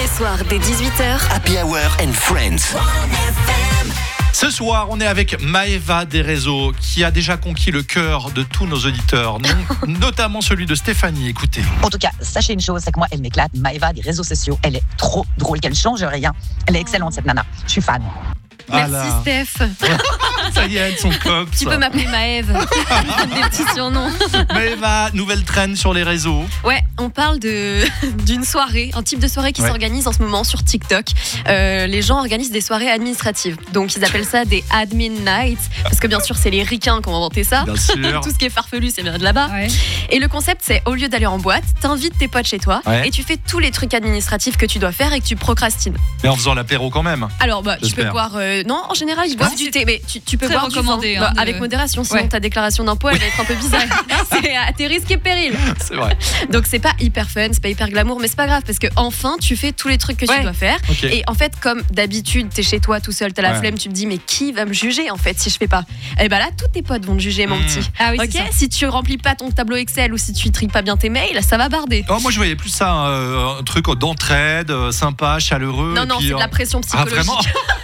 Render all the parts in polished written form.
soirs dès 18h. Happy Hour and Friends. Ce soir, on est avec Maëva des réseaux qui a déjà conquis le cœur de tous nos auditeurs, notamment celui de Stéphanie. Écoutez. En tout cas, sachez une chose, c'est que moi, elle m'éclate. Maëva des réseaux sociaux, elle est trop drôle, qu'elle change rien. Elle est excellente, cette nana. Je suis fan. Merci Voilà. Steph. Ça y est, son cops. Tu peux m'appeler Maëve. Des petits surnoms. Maëva, nouvelle traîne sur les réseaux. Ouais, on parle d'une soirée, un type de soirée qui Ouais. s'organise en ce moment sur TikTok. Les gens organisent des soirées administratives. Donc ils appellent ça des admin nights. Parce que bien sûr, c'est les ricains qui ont inventé ça. Bien sûr. Tout ce qui est farfelu, c'est bien de là-bas. Ouais. Et le concept, c'est au lieu d'aller en boîte, t'invites tes potes chez toi Ouais. et tu fais tous les trucs administratifs que tu dois faire et que tu procrastines. Mais en faisant l'apéro quand même. Alors, tu peux J'espère. boire. Non, en général, ils boivent du thé, mais tu peux très boire du vin, recommandé, hein, de- avec modération. Sinon, Ouais. ta déclaration d'impôt, elle va être un peu bizarre. C'est à tes risques et périls. C'est vrai. Donc, c'est pas hyper fun, c'est pas hyper glamour, mais c'est pas grave parce que enfin, tu fais tous les trucs que tu Ouais. dois faire. Ok. Et en fait, comme d'habitude, t'es chez toi tout seul, t'as la Ouais. flemme, tu te dis, mais qui va me juger en fait si je fais pas? Et ben là, tous tes potes vont te juger, mon petit. Ah oui, Ok, c'est ça. si tu remplis pas ton tableau Excel ou si tu tries pas bien tes mails, ça va barder. Oh, moi, je voyais plus ça, un truc d'entraide, sympa, chaleureux. Non, et non, puis, c'est de la pression Ah, psychologique. vraiment.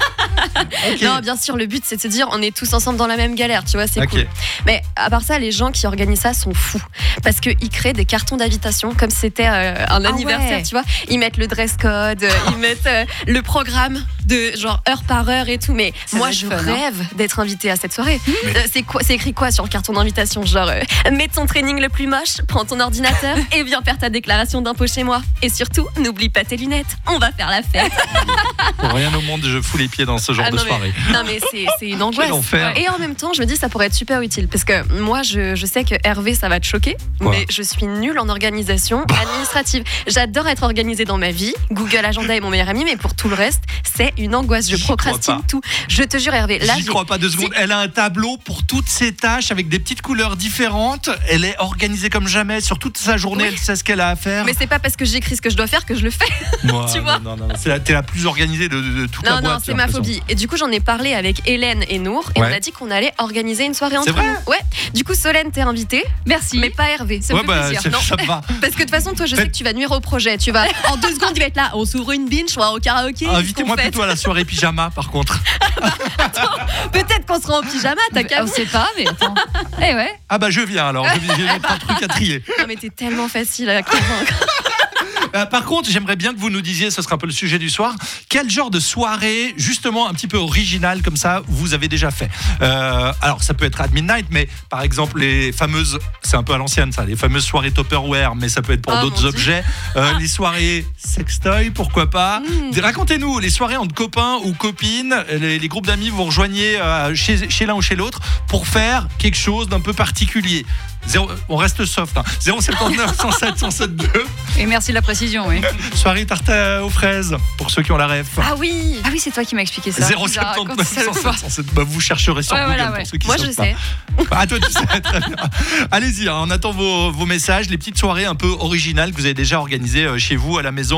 Ok. Non, bien sûr, le but c'est de se dire on est tous ensemble dans la même galère, tu vois, c'est Ok. cool. Mais à part ça, les gens qui organisent ça sont fous parce qu'ils créent des cartons d'invitation comme si c'était un anniversaire, ouais. tu vois. Ils mettent le dress code, ils mettent le programme de genre heure par heure et tout. Mais Ça moi, doit être je fun, hein. rêve d'être invitée à cette soirée. C'est écrit quoi sur le carton d'invitation? Genre, mets ton training le plus moche, prends ton ordinateur et viens faire ta déclaration d'impôt chez moi. Et surtout, n'oublie pas tes lunettes. On va faire la fête. Pour rien au monde, je fous les pieds dans ce genre Ah de non, soirée. Non mais c'est une angoisse. Quel enfer. Et en même temps, je me dis ça pourrait être super utile parce que moi je sais que Hervé ça va te choquer, Quoi mais je suis nulle en organisation administrative. J'adore être organisée dans ma vie. Google Agenda est mon meilleur ami, mais pour tout le reste, c'est une angoisse. Je J'y crois procrastine pas. tout. Je te jure Hervé, là J'y crois pas 2 secondes. Elle a un tableau pour toutes ses tâches avec des petites couleurs différentes. Elle est organisée comme jamais sur toute sa journée. Oui. Elle sait ce qu'elle a à faire. mais c'est pas parce que j'écris ce que je dois faire que je le fais. Moi, tu vois. non, t'es la plus organisée de toute la Non, boîte. non, c'est j'ai ma l'impression. phobie. Et du coup, j'en ai parlé avec Hélène et Nour et Ouais. on a dit qu'on allait organiser une soirée entre vrai nous. Ouais. Du coup, Solène, t'es invitée, Merci. mais pas Hervé. Ça me fait plaisir. c'est- Non. ça me va. Parce que de toute façon, toi, je sais que tu vas nuire au projet. Tu vas, en 2 secondes, tu vas être là. On s'ouvre une binge, on va au karaoké. Invitez-moi qu'est-ce qu'on plutôt à la soirée pyjama, par contre. fait Peut-être qu'on sera en pyjama, t'as qu'à On sait pas, mais attends. Eh ouais. Ah bah je viens alors. Je vais mettre un truc à trier. Non, mais t'es tellement facile à convaincre. Par contre, j'aimerais bien que vous nous disiez, ce sera un peu le sujet du soir, quel genre de soirée, justement un petit peu originale comme ça, vous avez déjà fait. Alors, ça peut être at midnight, mais par exemple, les fameuses, c'est un peu à l'ancienne ça, les fameuses soirées Tupperware, mais ça peut être pour Oh, d'autres mon objets. Les soirées sextoy, pourquoi pas. Racontez-nous, les soirées entre copains ou copines, les groupes d'amis, vous rejoignez chez l'un ou chez l'autre pour faire quelque chose d'un peu particulier. On reste soft, hein. 079 107 107 2. Et merci de la précision, oui. Soirée tarte aux fraises, pour ceux qui ont la ref. Ah oui. Ah oui, c'est toi qui m'as expliqué ça. 079 107 107. Bah, vous chercherez sur Ouais, Google voilà, pour ouais. ceux qui Moi, savent je pas. sais. Ah, toi, tu sais, très bien. Allez-y, hein, on attend vos messages, les petites soirées un peu originales que vous avez déjà organisées chez vous, à la maison.